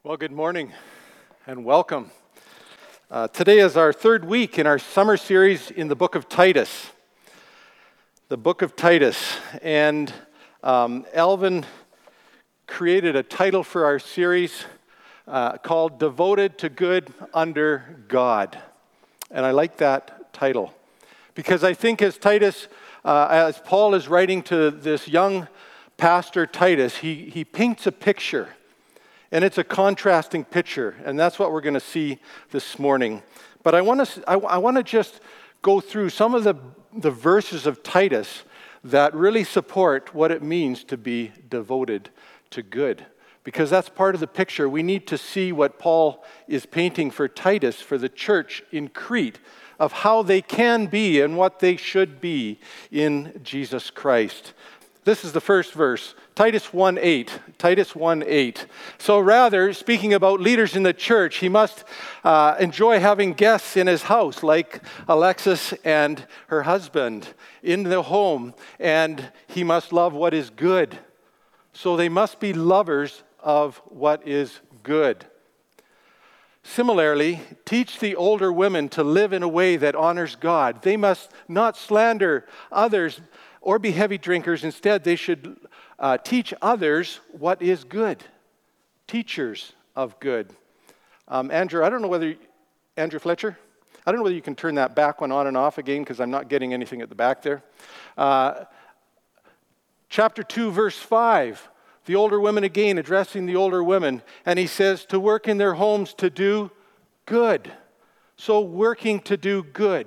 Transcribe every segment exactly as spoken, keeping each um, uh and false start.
Well, good morning and welcome. Uh, today is our third week in our summer series in the book of Titus. The book of Titus. And um, Alvin created a title for our series uh, called Devoted to Good Under God. And I like that title because I think as Titus, uh, as Paul is writing to this young pastor Titus, he, he paints a picture. And it's a contrasting picture, and that's what we're going to see this morning. But I want to I, I want to just go through some of the, the verses of Titus that really support what it means to be devoted to good. Because that's part of the picture. We need to see what Paul is painting for Titus, for the church in Crete, of how they can be and what they should be in Jesus Christ. This is the first verse, Titus one eight. Titus one eight. So rather, speaking about leaders in the church, he must uh, enjoy having guests in his house, like Alexis and her husband, in the home, and he must love what is good. So they must be lovers of what is good. Similarly, teach the older women to live in a way that honors God. They must not slander others or be heavy drinkers. Instead, they should uh, teach others what is good. Teachers of good. Um, Andrew, I don't know whether, Andrew Fletcher, I don't know whether you can turn that back one on and off again because I'm not getting anything at the back there. Uh, chapter two, verse five, the older women again addressing the older women, and he says to work in their homes to do good. So working to do good.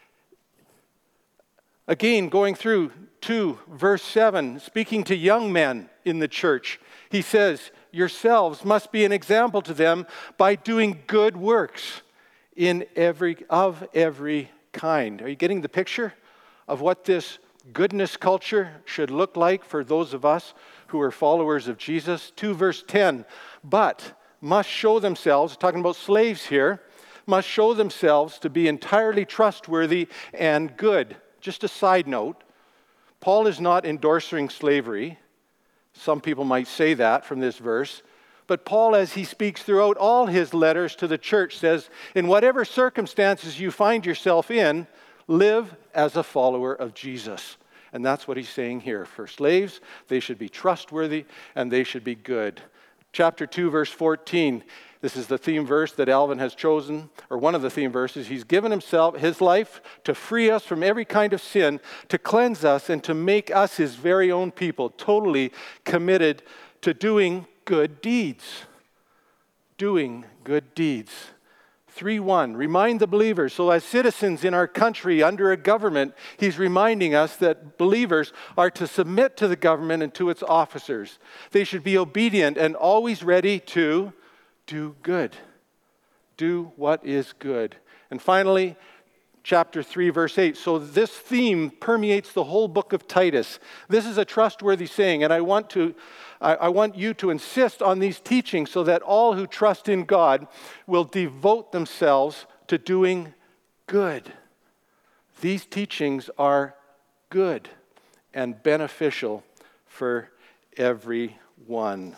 Again, going through two, verse seven, speaking to young men in the church, he says, yourselves must be an example to them by doing good works in every of every kind. Are you getting the picture of what this goodness culture should look like for those of us who are followers of Jesus? two, verse ten, but must show themselves, talking about slaves here, must show themselves to be entirely trustworthy and good. Just a side note, Paul is not endorsing slavery. Some people might say that from this verse. But Paul, as he speaks throughout all his letters to the church, says, in whatever circumstances you find yourself in, live as a follower of Jesus. And that's what he's saying here. For slaves, they should be trustworthy and they should be good. Chapter two, verse fourteen. This is the theme verse that Alvin has chosen, or one of the theme verses. He's given himself, his life, to free us from every kind of sin, to cleanse us, and to make us his very own people, totally committed to doing good deeds. Doing good deeds. three one, remind the believers. So as citizens in our country under a government, he's reminding us that believers are to submit to the government and to its officers. They should be obedient and always ready to do good. Do what is good. And finally, chapter three, verse eight. So this theme permeates the whole book of Titus. This is a trustworthy saying, and I want to, I, I want you to insist on these teachings so that all who trust in God will devote themselves to doing good. These teachings are good and beneficial for everyone.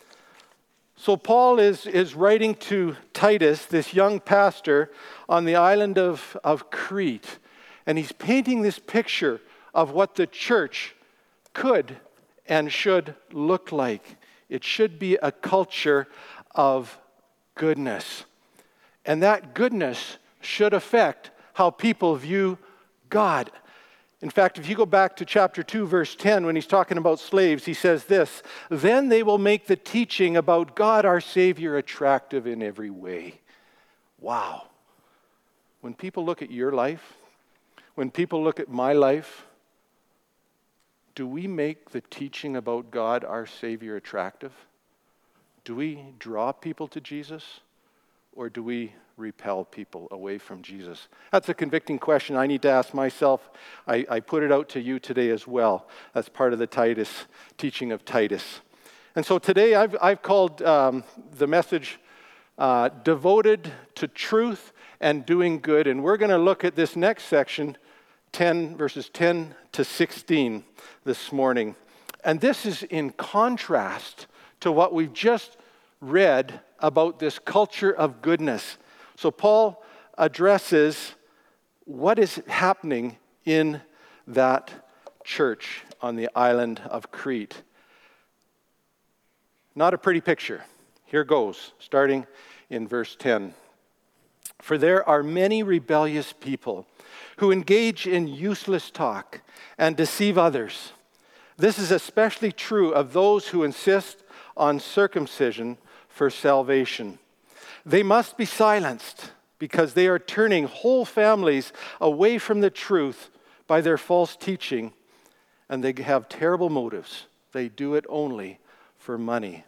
So Paul is, is writing to Titus, this young pastor, on the island of, of Crete. And he's painting this picture of what the church could and should look like. It should be a culture of goodness. And that goodness should affect how people view God. In fact, if you go back to chapter two, verse ten, when he's talking about slaves, he says this, then they will make the teaching about God our Savior attractive in every way. Wow. When people look at your life, when people look at my life, do we make the teaching about God our Savior attractive? Do we draw people to Jesus, or do we repel people away from Jesus? That's a convicting question I need to ask myself. I, I put it out to you today as well. That's part of the Titus, teaching of Titus. And so today I've, I've called um, the message uh, Devoted to Truth and Doing Good. And we're going to look at this next section, ten verses ten to sixteen this morning. And this is in contrast to what we've just read about this culture of goodness. So Paul addresses what is happening in that church on the island of Crete. Not a pretty picture. Here goes, starting in verse ten. For there are many rebellious people who engage in useless talk and deceive others. This is especially true of those who insist on circumcision for salvation. They must be silenced because they are turning whole families away from the truth by their false teaching, and they have terrible motives. They do it only for money.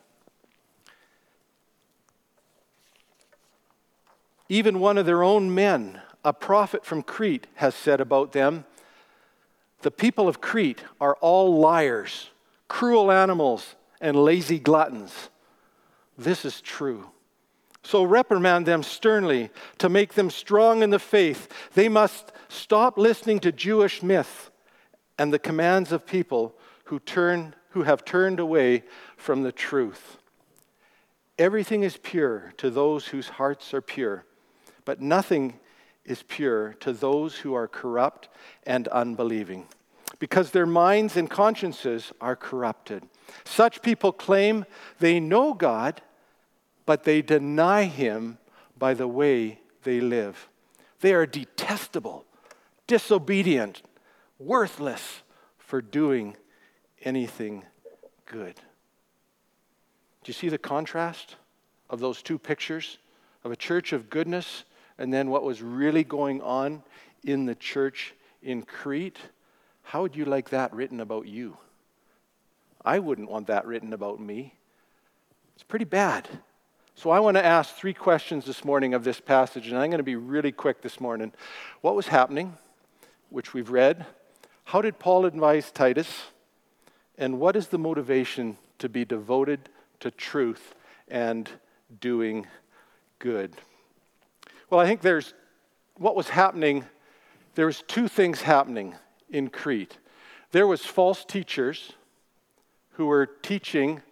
Even one of their own men, a prophet from Crete, has said about them, the people of Crete are all liars, cruel animals, and lazy gluttons. This is true. So reprimand them sternly to make them strong in the faith. They must stop listening to Jewish myth and the commands of people who turn, who have turned away from the truth. Everything is pure to those whose hearts are pure, but nothing is pure to those who are corrupt and unbelieving, because their minds and consciences are corrupted. Such people claim they know God, but they deny Him by the way they live. They are detestable, disobedient, worthless for doing anything good. Do you see the contrast of those two pictures of a church of goodness and then what was really going on in the church in Crete? How would you like that written about you? I wouldn't want that written about me. It's pretty bad. So I want to ask three questions this morning of this passage, and I'm going to be really quick this morning. What was happening, which we've read? How did Paul advise Titus? And what is the motivation to be devoted to truth and doing good? Well, I think there's what was happening. There was two things happening in Crete. There was false teachers who were teaching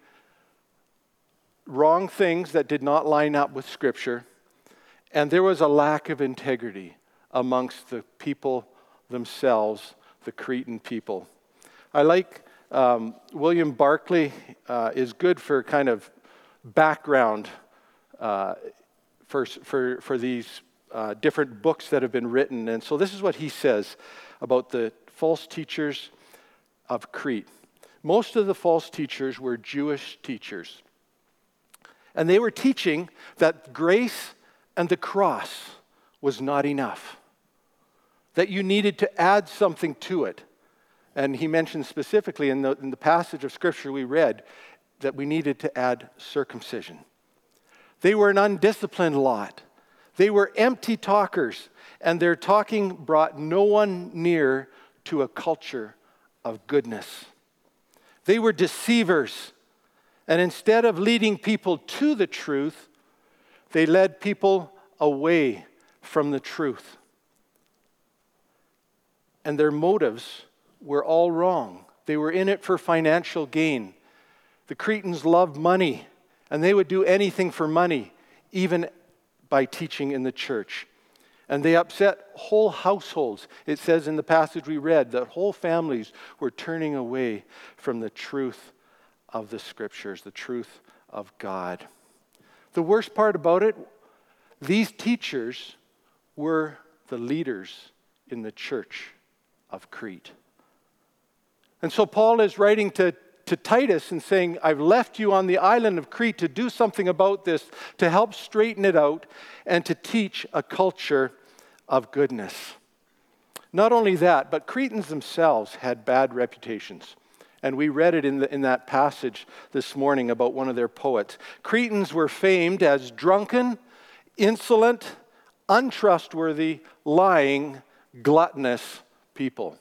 wrong things that did not line up with Scripture, and there was a lack of integrity amongst the people themselves, the Cretan people. I like um, William Barclay uh, is good for kind of background uh, for, for, for these uh, different books that have been written. And so this is what he says about the false teachers of Crete. Most of the false teachers were Jewish teachers. And they were teaching that grace and the cross was not enough, that you needed to add something to it. And he mentioned specifically in the, in the passage of Scripture we read that we needed to add circumcision. They were an undisciplined lot. They were empty talkers, and their talking brought no one near to a culture of goodness. They were deceivers, and instead of leading people to the truth, they led people away from the truth. And their motives were all wrong. They were in it for financial gain. The Cretans loved money, and they would do anything for money, even by teaching in the church. And they upset whole households. It says in the passage we read that whole families were turning away from the truth of the Scriptures, the truth of God. The worst part about it, these teachers were the leaders in the church of Crete. And so Paul is writing to, to Titus and saying, I've left you on the island of Crete to do something about this, to help straighten it out, and to teach a culture of goodness. Not only that, but Cretans themselves had bad reputations. And we read it in, the, in that passage this morning about one of their poets. Cretans were famed as drunken, insolent, untrustworthy, lying, gluttonous people.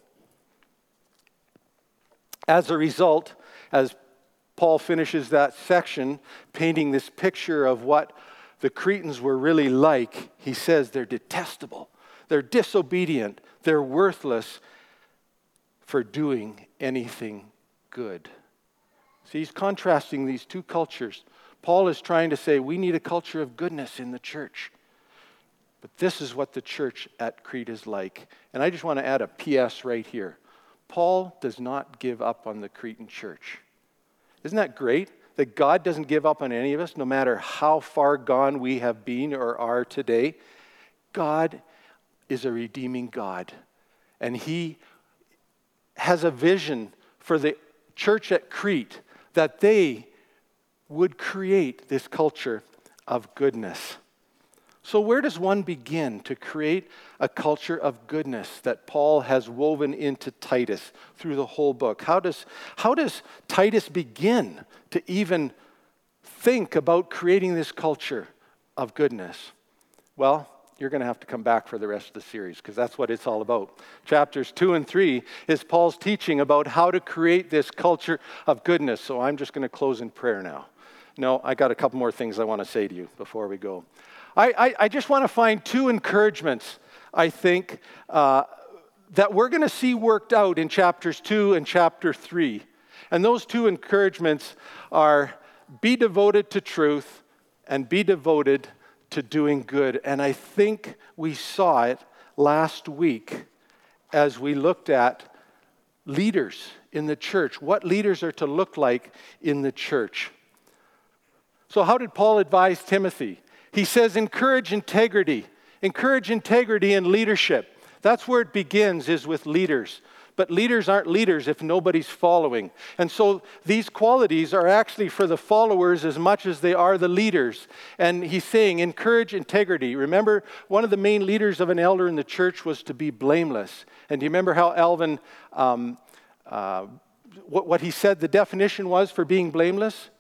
As a result, as Paul finishes that section, painting this picture of what the Cretans were really like, he says they're detestable, they're disobedient, they're worthless for doing anything good. See, he's contrasting these two cultures. Paul is trying to say we need a culture of goodness in the church. But this is what the church at Crete is like. And I just want to add a P S right here. Paul does not give up on the Cretan church. Isn't that great? That God doesn't give up on any of us, no matter how far gone we have been or are today. God is a redeeming God. And He has a vision for the church at Crete that they would create this culture of goodness. So where does one begin to create a culture of goodness that Paul has woven into Titus through the whole book? How does, how does Titus begin to even think about creating this culture of goodness? Well, you're going to have to come back for the rest of the series because that's what it's all about. Chapters two and three is Paul's teaching about how to create this culture of goodness. So I'm just going to close in prayer now. No, I got a couple more things I want to say to you before we go. I, I, I just want to find two encouragements, I think, uh, that we're going to see worked out in chapters two and chapter three. And those two encouragements are be devoted to truth and be devoted to doing good. And I think we saw it last week as we looked at leaders in the church, what leaders are to look like in the church. So how did Paul advise Timothy? He says, encourage integrity. Encourage integrity in leadership. That's where it begins, is with leaders. But leaders aren't leaders if nobody's following. And so these qualities are actually for the followers as much as they are the leaders. And he's saying, encourage integrity. Remember, one of the main leaders of an elder in the church was to be blameless. And do you remember how Alvin, um, uh, what, what he said the definition was for being blameless?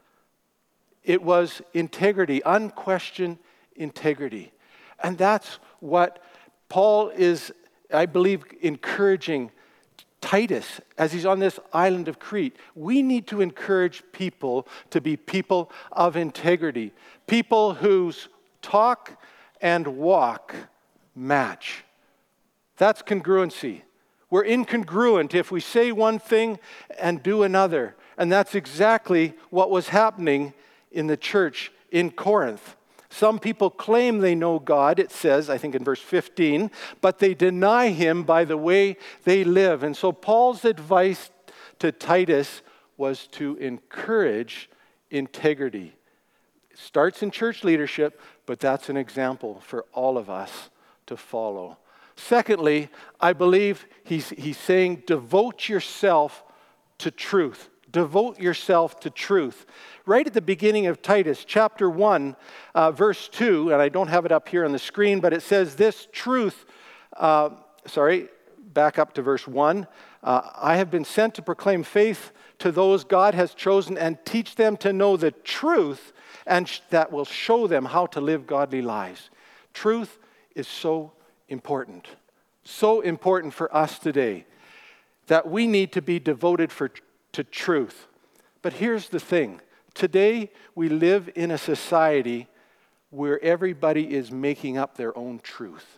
It was integrity, unquestioned integrity. And that's what Paul is, I believe, encouraging Titus as he's on this island of Crete. We need to encourage people to be people of integrity, people whose talk and walk match. That's congruency. We're incongruent if we say one thing and do another. And that's exactly what was happening in the church in Corinth. Some people claim they know God, it says, I think in verse fifteen, but they deny Him by the way they live. And so Paul's advice to Titus was to encourage integrity. It starts in church leadership, but that's an example for all of us to follow. Secondly, I believe he's, he's saying devote yourself to truth. Devote yourself to truth. Right at the beginning of Titus, chapter one, uh, verse two, and I don't have it up here on the screen, but it says this truth, uh, sorry, back up to verse one. Uh, I have been sent to proclaim faith to those God has chosen and teach them to know the truth, and sh- that will show them how to live godly lives. Truth is so important, so important for us today that we need to be devoted for to truth. But here's the thing. Today, we live in a society where everybody is making up their own truth.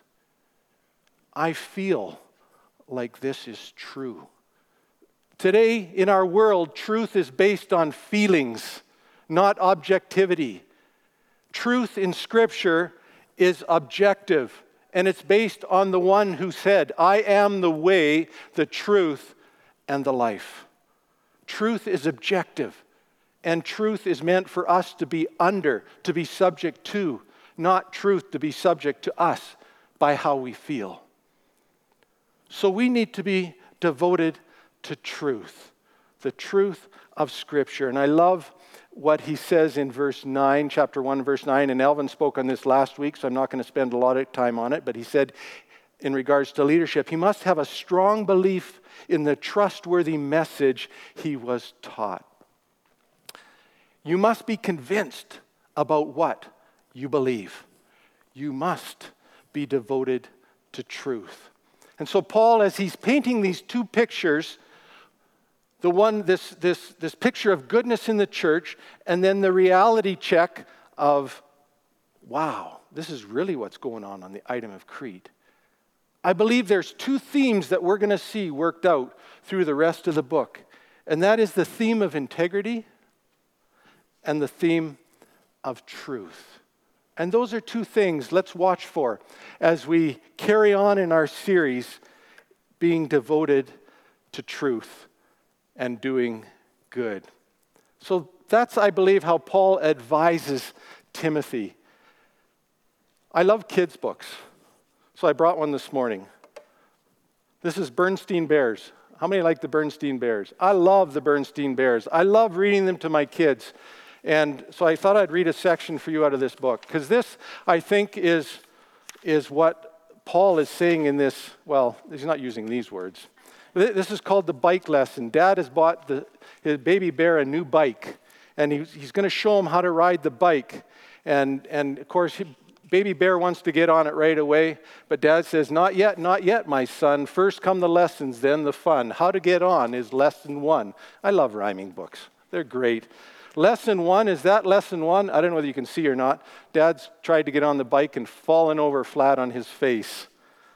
I feel like this is true. Today, in our world, truth is based on feelings, not objectivity. Truth in Scripture is objective, and it's based on the one who said, I am the way, the truth, and the life. Truth is objective, and truth is meant for us to be under, to be subject to, not truth to be subject to us by how we feel. So we need to be devoted to truth, the truth of Scripture. And I love what he says in verse nine, chapter one, verse nine, and Elvin spoke on this last week, so I'm not going to spend a lot of time on it, but he said, in regards to leadership, he must have a strong belief in the trustworthy message he was taught. You must be convinced about what you believe. You must be devoted to truth. And so Paul, as he's painting these two pictures, the one, this, this, this picture of goodness in the church, and then the reality check of, wow, this is really what's going on on the item of Crete. I believe there's two themes that we're going to see worked out through the rest of the book. And that is the theme of integrity and the theme of truth. And those are two things let's watch for as we carry on in our series, being devoted to truth and doing good. So that's, I believe, how Paul advises Timothy. I love kids' books, so I brought one this morning. This is Bernstein Bears. How many like the Bernstein Bears? I love the Bernstein Bears. I love reading them to my kids. And so I thought I'd read a section for you out of this book, because this, I think, is, is what Paul is saying in this. Well, he's not using these words. This is called the bike lesson. Dad has bought the, his baby bear a new bike, and he's, he's going to show him how to ride the bike. And, and of course, he, baby bear wants to get on it right away, but Dad says, not yet, not yet, my son. First come the lessons, then the fun. How to get on is lesson one. I love rhyming books. They're great. Lesson one, is that lesson one? I don't know whether you can see or not. Dad's tried to get on the bike and fallen over flat on his face.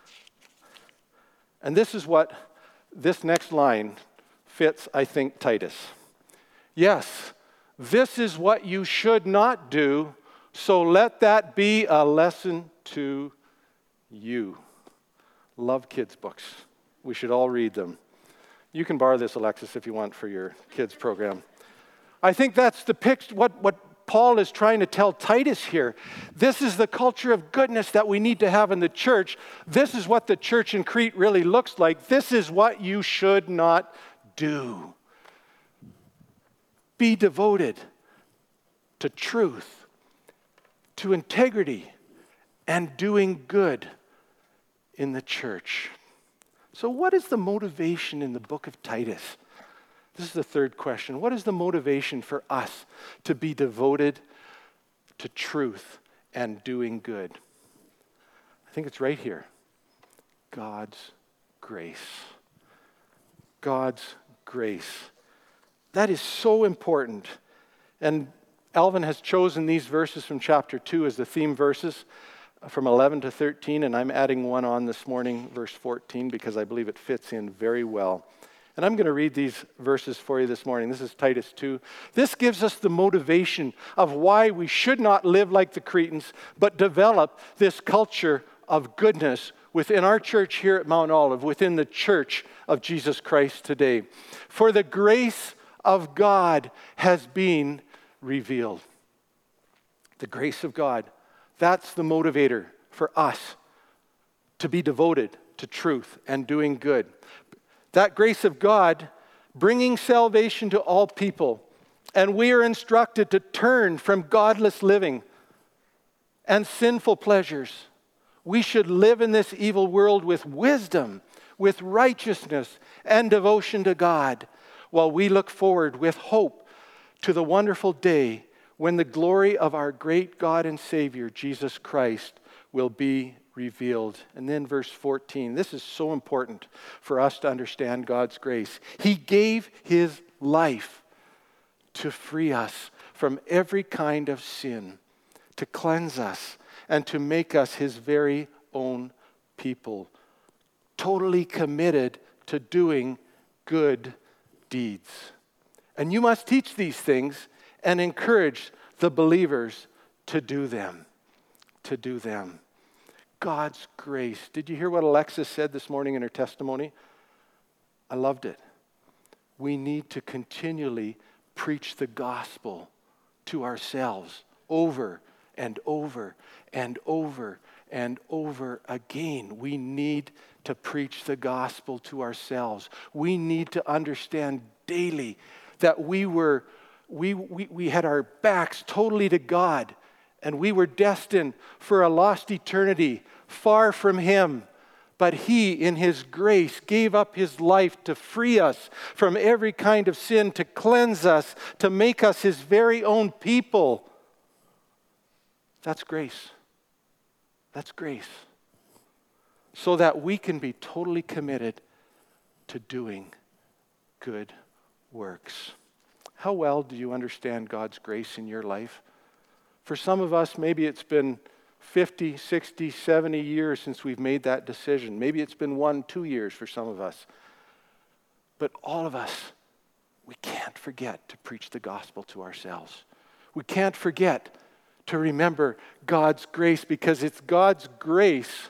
And this is what this next line fits, I think, Titus. Yes, this is what you should not do, so let that be a lesson to you. Love kids' books. We should all read them. You can borrow this, Alexis, if you want for your kids' program. I think that's the picture, what, what Paul is trying to tell Titus here. This is the culture of goodness that we need to have in the church. This is what the church in Crete really looks like. This is what you should not do. Be devoted to truth, to integrity, and doing good in the church. So what is the motivation in the book of Titus? This is the third question. What is the motivation for us to be devoted to truth and doing good? I think it's right here. God's grace. God's grace. That is so important. And Alvin has chosen these verses from chapter two as the theme verses from eleven to thirteen, and I'm adding one on this morning, verse fourteen, because I believe it fits in very well. And I'm going to read these verses for you this morning. This is Titus two. This gives us the motivation of why we should not live like the Cretans, but develop this culture of goodness within our church here at Mount Olive, within the church of Jesus Christ today. For the grace of God has been revealed. The grace of God. That's the motivator for us to be devoted to truth and doing good. That grace of God bringing salvation to all people. And we are instructed to turn from godless living and sinful pleasures. We should live in this evil world with wisdom, with righteousness, and devotion to God, while we look forward with hope to the wonderful day when the glory of our great God and Savior, Jesus Christ, will be revealed. And then verse fourteen, this is so important for us to understand God's grace. He gave his life to free us from every kind of sin, to cleanse us, and to make us his very own people, totally committed to doing good deeds. And you must teach these things and encourage the believers to do them, to do them. God's grace. Did you hear what Alexis said this morning in her testimony? I loved it. We need to continually preach the gospel to ourselves over and over and over and over again. We need to preach the gospel to ourselves. We need to understand daily that we were we we, we had our backs totally to God, and we were destined for a lost eternity far from him. But he, in his grace, gave up his life to free us from every kind of sin, to cleanse us, to make us his very own people. That's grace. That's grace. So that we can be totally committed to doing good works. How well do you understand God's grace in your life? For some of us, maybe it's been fifty, sixty, seventy years since we've made that decision. Maybe it's been one, two years for some of us. But all of us, we can't forget to preach the gospel to ourselves. We can't forget to remember God's grace, because it's God's grace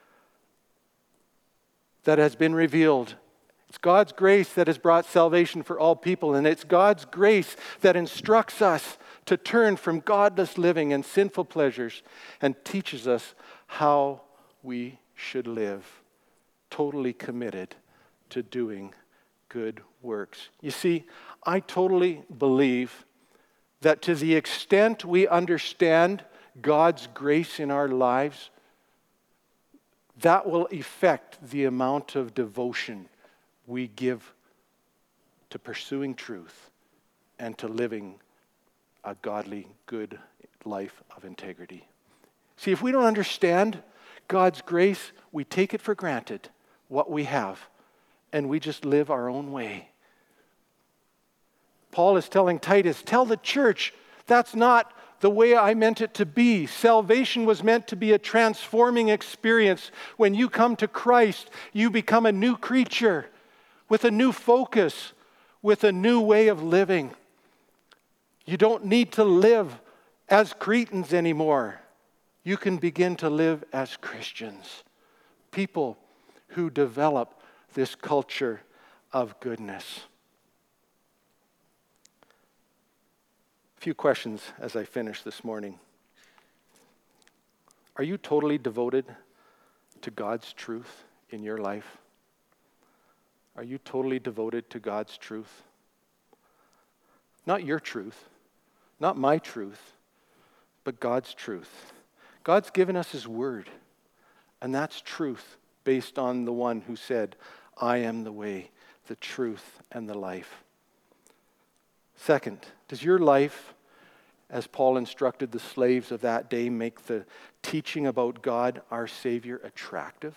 that has been revealed. It's God's grace that has brought salvation for all people, and it's God's grace that instructs us to turn from godless living and sinful pleasures and teaches us how we should live, totally committed to doing good works. You see, I totally believe that to the extent we understand God's grace in our lives, that will affect the amount of devotion we give to pursuing truth and to living a godly, good life of integrity. See, if we don't understand God's grace, we take it for granted, what we have, and we just live our own way. Paul is telling Titus, tell the church, that's not the way I meant it to be. Salvation was meant to be a transforming experience. When you come to Christ, you become a new creature with a new focus, with a new way of living. You don't need to live as Cretans anymore. You can begin to live as Christians, people who develop this culture of goodness. A few questions as I finish this morning. Are you totally devoted to God's truth in your life? Are you totally devoted to God's truth? Not your truth, not my truth, but God's truth. God's given us His Word, and that's truth based on the one who said, I am the way, the truth, and the life. Second, does your life, as Paul instructed the slaves of that day, make the teaching about God, our Savior, attractive?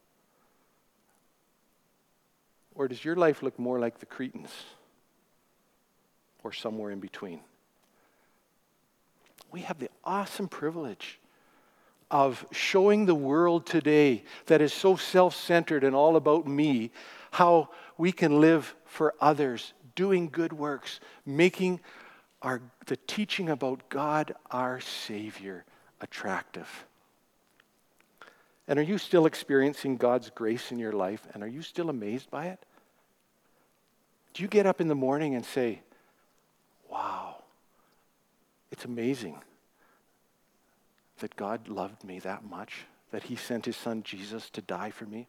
Or does your life look more like the Cretans, or somewhere in between? We have the awesome privilege of showing the world today that is so self-centered and all about me, how we can live for others, doing good works, making our the teaching about God, our Savior, attractive. And are you still experiencing God's grace in your life? And are you still amazed by it? Do you get up in the morning and say, wow, it's amazing that God loved me that much, that He sent His Son Jesus to die for me?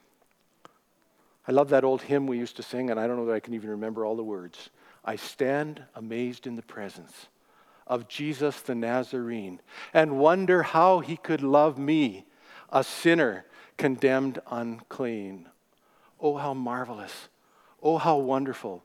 I love that old hymn we used to sing, and I don't know that I can even remember all the words. I stand amazed in the presence of Jesus the Nazarene and wonder how He could love me, a sinner condemned unclean. Oh, how marvelous. Oh, how wonderful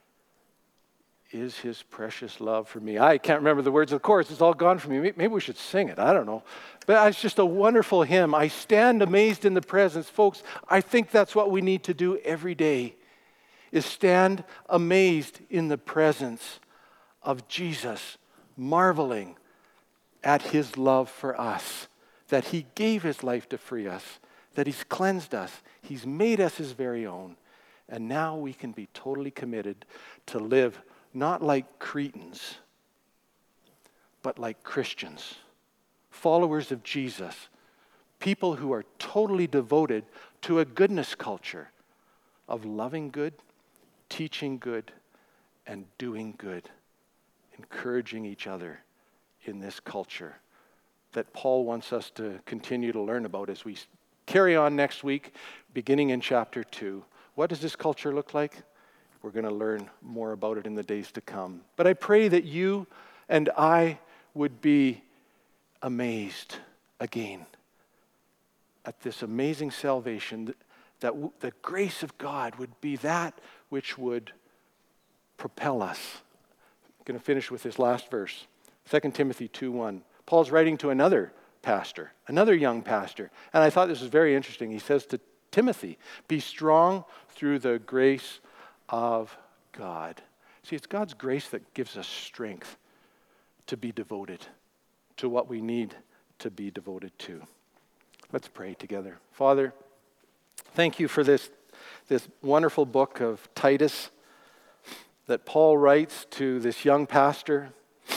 is His precious love for me. I can't remember the words of the chorus. It's all gone from me. Maybe we should sing it. I don't know. But it's just a wonderful hymn. I stand amazed in the presence. Folks, I think that's what we need to do every day, is stand amazed in the presence of Jesus, marveling at His love for us, that He gave His life to free us, that He's cleansed us, He's made us His very own, and now we can be totally committed to live not like Cretans, but like Christians, followers of Jesus, people who are totally devoted to a goodness culture of loving good, teaching good, and doing good, encouraging each other in this culture that Paul wants us to continue to learn about as we carry on next week, beginning in chapter two. What does this culture look like? We're going to learn more about it in the days to come. But I pray that you and I would be amazed again at this amazing salvation, that w- the grace of God would be that which would propel us. I'm going to finish with this last verse, Second Timothy two one. Paul's writing to another pastor, another young pastor, and I thought this was very interesting. He says to Timothy, be strong through the grace of God. See, it's God's grace that gives us strength to be devoted to what we need to be devoted to. Let's pray together. Father, thank you for this, this wonderful book of Titus that Paul writes to this young pastor.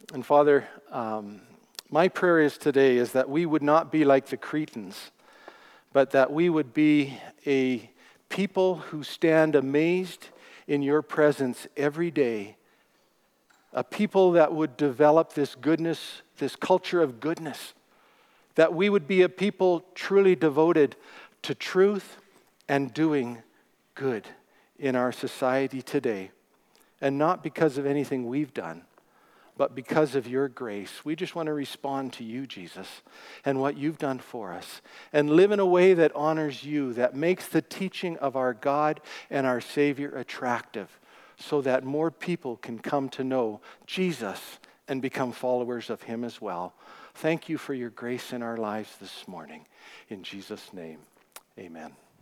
And Father, um, my prayer is today is that we would not be like the Cretans, but that we would be a people who stand amazed in your presence every day. A people that would develop this goodness, this culture of goodness. That we would be a people truly devoted to truth and doing good in our society today. And not because of anything we've done, but because of your grace. We just want to respond to you, Jesus, and what you've done for us, and live in a way that honors you, that makes the teaching of our God and our Savior attractive, so that more people can come to know Jesus and become followers of him as well. Thank you for your grace in our lives this morning. In Jesus' name, amen.